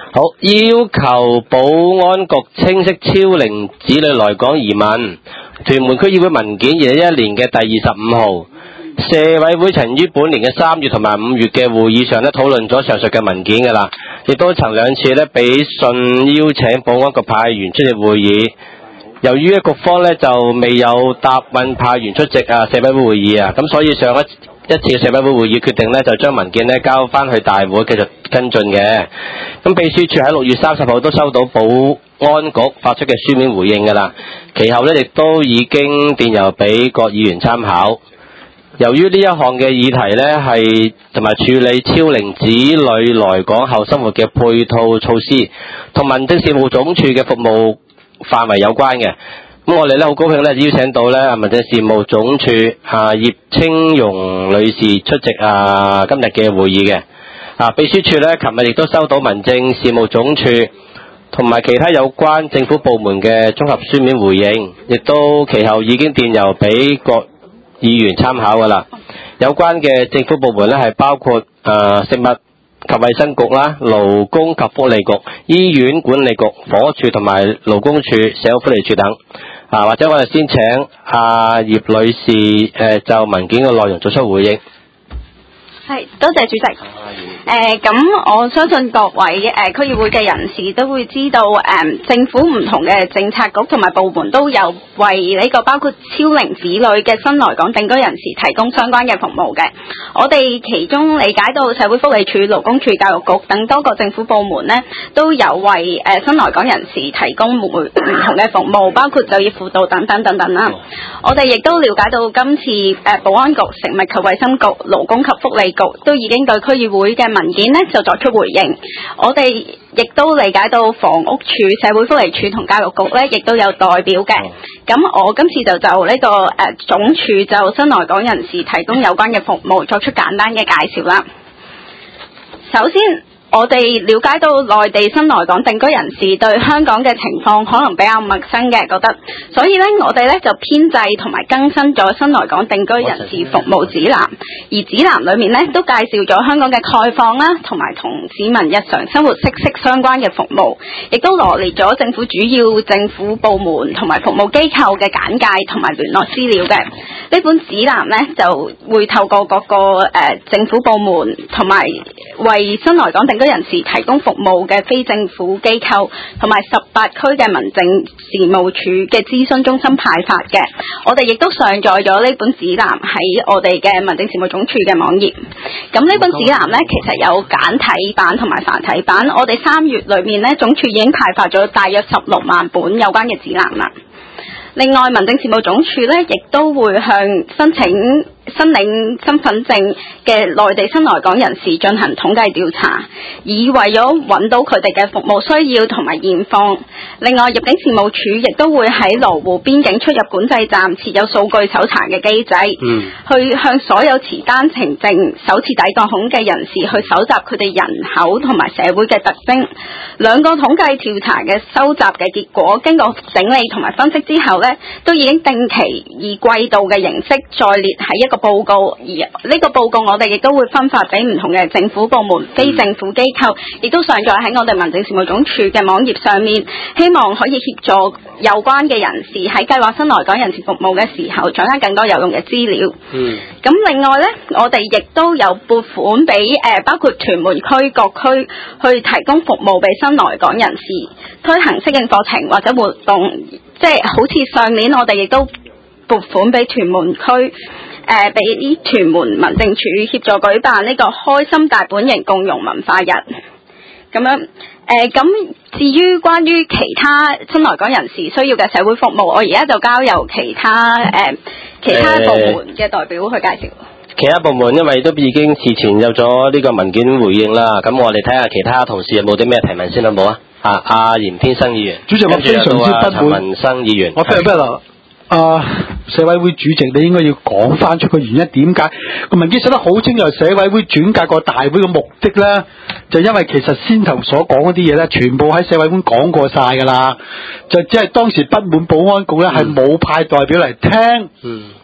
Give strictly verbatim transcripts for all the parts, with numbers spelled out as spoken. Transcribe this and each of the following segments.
好，要求保安局清晰超齡子女來港移民。屯門區議會文件二零一一年嘅第二十五號，社委會曾於本年嘅三月同埋五月嘅會議上咧討論咗上述嘅文件㗎啦，亦都曾兩次咧俾信邀請保安局派員出席會議。由於局方咧就未有答允派員出席啊社委會會議啊，咁所以上一一次嘅社委會會議決定咧就將文件咧交翻去大會繼續跟進嘅。咁秘書處喺六月三十號都收到保安局發出嘅書面回應㗎啦，其後咧亦都已經電郵俾各議員參考。由於呢一項嘅議題咧係同埋處理超齡子女來港後生活嘅配套措施，同民政事務總署嘅服務範圍有關嘅，咁我哋咧好高興咧邀請到咧民政事務總署啊葉青蓉女士出席啊今日嘅會議嘅。啊秘書處咧琴日亦都收到民政事務總署同埋其他有關政府部門嘅綜合書面回應，亦都其後已經電郵俾各議員參考㗎啦。有關嘅政府部門咧係包括啊食物及衛生局啦、勞工及福利局、醫院管理局、房屋處同埋勞工處、社會福利處等。啊，或者我哋先請阿葉女士誒就文件嘅內容作出回應。 係，多謝主席。誒，咁、呃、我相信各位誒、呃、區議會嘅人士都會知道，誒、呃、政府唔同嘅政策局同埋部門都有為呢個包括超齡子女嘅新來港定居人士提供相關嘅服務嘅。我哋其中理解到社會福利署、勞工處、教育局等多個政府部門呢，都有為誒、呃、新來港人士提供唔同嘅服務，包括就業輔導等等等等啦。我哋亦都了解到今次誒、呃、保安局、食物及衛生局、勞工及福利局都已經對區議會嘅文件呢就作出回應。我哋亦都理解到房屋署、社會福利署同教育局呢亦都有代表嘅。咁我今次就就呢、這個誒、呃、總署就新來港人士提供有關嘅服務作出簡單嘅介紹啦。首先，我哋了解到內地新來港定居人士對香港嘅情況可能比較陌生嘅，覺得，所以咧我哋咧就編製同埋更新咗新來港定居人士服務指南，而指南裏面咧都介紹咗香港嘅概況啦，同埋同市民日常生活息息相關嘅服務，亦都羅列咗政府主要政府部門同埋服務機構嘅簡介同埋聯絡資料嘅。呢本指南咧就會透過各個誒、呃、政府部門同埋為新來港定居人士提供服務嘅非政府機構同埋十八區嘅民政事務處嘅諮詢中心派發嘅。我哋亦都上載咗呢本指南喺我哋嘅民政事務總署嘅網頁。咁呢本指南呢，其實有簡體版同埋繁體版。我哋三月裏面呢，總署已經派發咗大約十六萬本有關嘅指南啦。另外，民政事務總署呢，亦都會向申請申領身份證嘅內地新來港人士進行統計調查，以為咗揾到佢哋嘅服務需要同埋現況。另外，入境事務處亦都會喺羅湖邊境出入管制站設有數據搜查嘅機制，嗯、去向所有持單程證首次抵港嘅人士去搜集佢哋人口同埋社會嘅特徵。兩個統計調查嘅收集嘅結果，經過整理同埋分析之後呢，都已經定期以季度嘅形式再列喺一個報告，而呢個報告我哋亦都會分發俾唔同嘅政府部門、非政府機構，亦都上載喺我哋民政事務總署嘅網頁上面，希望可以協助有關嘅人士喺計劃新來港人士服務嘅時候，掌握更多有用嘅資料。嗯。咁另外呢，我哋亦都有撥款俾誒、呃、包括屯門區各區去提供服務俾新來港人士，推行適應課程或者活動，即係好似上年我哋亦都撥款俾屯門區，誒俾屯門民政處協助舉辦呢個開心大本營共融文化日。咁樣誒，咁、呃、至於關於其他新來港人士需要嘅社會服務，我而家就交由其他誒、呃、其他部門嘅代表去介紹。 其他部門因為都已經事前有咗呢個文件回應啦，咁我哋睇下其他同事有冇啲咩提問先好冇啊？啊，阿嚴天生議員， 主席，我非常之不滿。陳文生議員， 我非常不滿。啊，社委會主席，你應該要講翻出個原因，點解個文件寫得好清楚？社委會轉介個大會嘅目的咧，就因為其實先頭所講嗰啲嘢咧，全部喺社委會講過晒㗎啦，就只係當時不滿保安局咧係冇派代表嚟聽。嗯。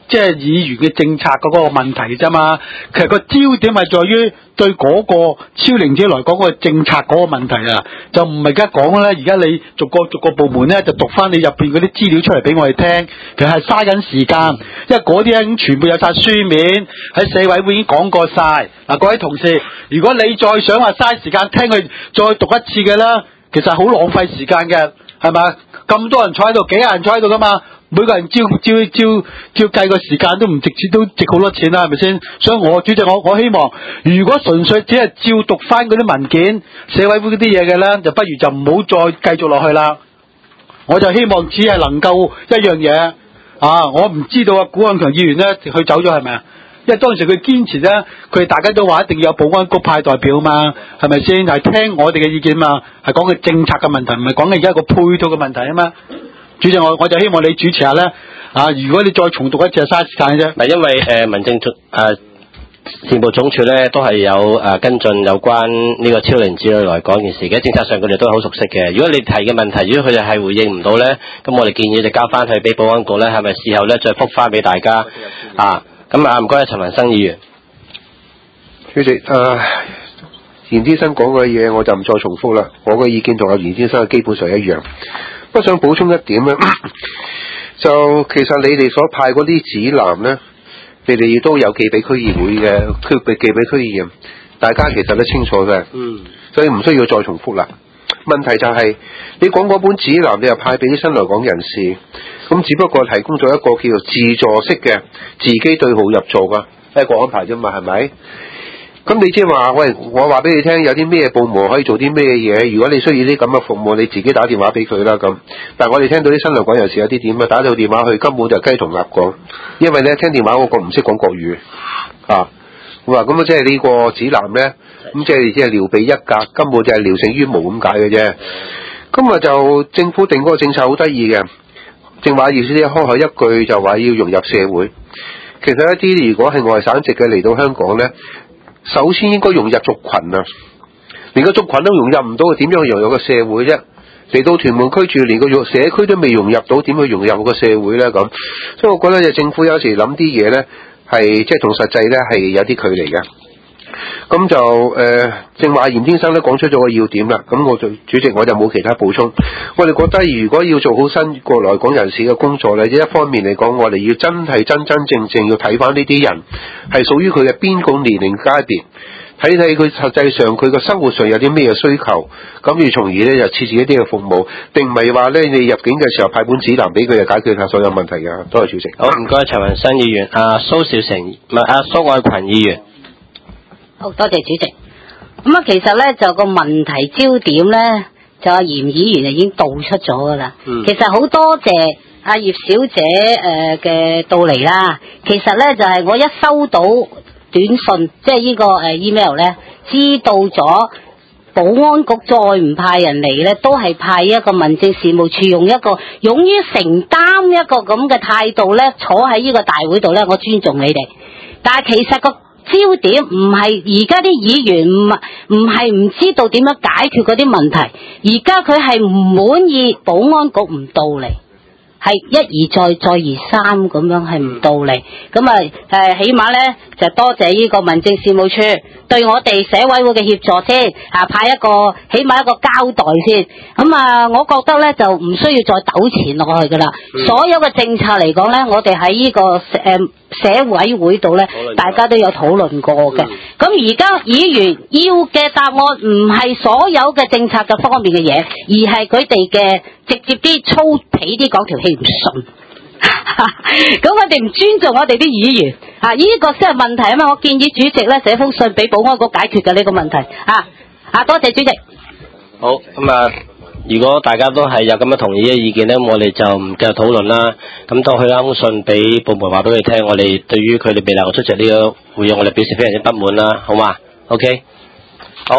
即係議員嘅政策嗰個問題啫嘛。其實個焦點係在於對嗰個超齡者來講個政策嗰個問題啊，就唔係而家講咧。而家你逐個逐個部門咧就讀翻你入邊嗰啲資料出嚟俾我哋聽，其實係嘥緊時間，因為嗰啲咧已經全部有晒書面喺社委會已經講過晒。嗱，各位同事，如果你再想話嘥時間聽佢再讀一次嘅啦，其實好浪費時間嘅，係咪？咁多人坐喺度，幾廿人坐喺度噶嘛，每個人照照照照計個時間都唔值錢，都值好多錢啦，係咪先？所以我主席，我我希望，如果純粹只係照讀翻嗰啲文件、社委會嗰啲嘢嘅咧，就不如就唔好再繼續落去啦。我就希望只係能夠一樣嘢啊！我唔知道啊，古漢強議員咧佢走咗係咪啊？因為當時佢堅持咧，佢哋大家都話一定要有保安局派代表嘛，係咪先？係聽我哋嘅意見嘛，係講嘅政策嘅問題，唔係講嘅而家個配套嘅問題啊嘛。主席，我我就希望你主持下咧啊！如果你再重讀一次，係嘥時間啫。 嗱，因為誒、呃、民政總誒、呃、事務總署咧都係有誒、呃、跟進有關呢個超齡子女來講件事嘅，政策上佢哋都好熟悉嘅。如果你提嘅問題，如果佢哋係回應唔到咧，咁我哋建議就交翻去俾保安局咧，係咪事後咧再覆翻俾大家啊？咁啊，唔該，陳文生議員。 主席，誒嚴先生講嘅嘢我就唔再重複啦。我嘅意見同阿嚴先生基本上一樣。不過想補充一點咧，就其實你哋所派嗰啲指南咧，你哋都有寄俾區議會嘅，區俾寄俾區議員，大家其實都清楚嘅。嗯。所以唔需要再重複啦。問題就係、是、你講嗰本指南，你又派俾啲新來港人士，咁只不過提供咗一個叫做自助式嘅自己對號入座噶一個安排啫嘛，係咪？咁你即係話，喂，我話俾你聽，有啲咩部門可以做啲咩嘢？如果你需要啲咁嘅服務，你自己打電話俾佢啦咁。但係我哋聽到啲新來港人士有啲點啊，打到電話去根本就雞同鴨講，因為咧聽電話嗰個唔識講國語啊。我話咁啊，即係呢個指南咧，咁即係即係撩鼻一格，根本就係聊勝於無咁解嘅啫。咁啊就政府定嗰個政策好得意嘅，正話意思開口一句就話要融入社會。其實一啲如果係外省籍嘅嚟到香港咧，首先應該融入族群啊，連個族群都融入唔到，點樣融入個社會啫？嚟到屯門區住，連個社區都未融入到，點去融入個社會咧？咁，所以我覺得就政府有時諗啲嘢咧，係即係同實際咧係有啲距離嘅。咁就誒、呃，正話嚴先生咧講出咗個要點啦。咁我就主席我就冇其他補充。我哋覺得如果要做好新過來港人士嘅工作咧，一方面嚟講，我哋要真係真真正正要睇翻呢啲人係屬於佢嘅邊個年齡階別，睇睇佢實際上佢個生活上有啲咩需求，咁要從而咧就設置一啲嘅服務，定唔係話咧你入境嘅時候派本指南俾佢就解決晒所有問題嘅。多謝主席。 好，唔該，陳文新議員，阿、啊、蘇兆成唔係阿蘇愛群議員。 好多謝主席。咁啊，其實咧就個問題焦點咧，就阿嚴議員就已經道出咗噶啦。嗯。其實好多謝阿葉小姐誒嘅到嚟啦。其實咧就係、是、我一收到短信，即係呢個誒 email 咧，知道咗保安局再唔派人嚟咧，都係派一個民政事務處用一個勇於承擔一個咁嘅態度咧，坐喺呢個大會度咧，我尊重你哋。但係其實個焦點唔係而家啲議員唔唔係唔知道點樣解決嗰啲問題，而家佢係唔滿意保安局唔到嚟，係一而再再而三咁樣係唔到嚟。咁啊誒，起碼咧就多謝呢個民政事務處對我哋社委會嘅協助先啊，派一個起碼一個交代先。咁啊，我覺得咧就唔需要再糾纏落去噶啦。嗯、所有嘅政策嚟講咧，我哋喺呢個誒。呃社委會度咧，大家都有討論過嘅。咁而家議員要嘅答案唔係所有嘅政策嘅方面嘅嘢，而係佢哋嘅直接啲粗鄙啲講條氣唔順。咁我哋唔尊重我哋啲議員啊！呢、這個先係問題啊嘛！我建議主席咧寫封信俾保安局解決嘅呢個問題啊！啊，多謝主席。 好，咁啊。如果大家都係有咁樣同意嘅意見咧，我哋就唔繼續討論啦。咁都去封信俾部門話俾佢聽，我哋對於佢哋未能夠出席呢個會議，我哋表示非常之不滿啦，好嘛 ？OK， 好。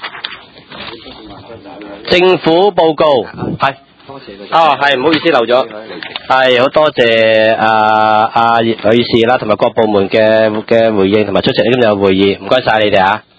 政府報告係。多謝佢。哦，係，唔好意思漏咗。係，好多謝阿阿葉女士啦，同埋各部門嘅嘅回應同埋出席今日嘅會議，唔該晒你哋啊。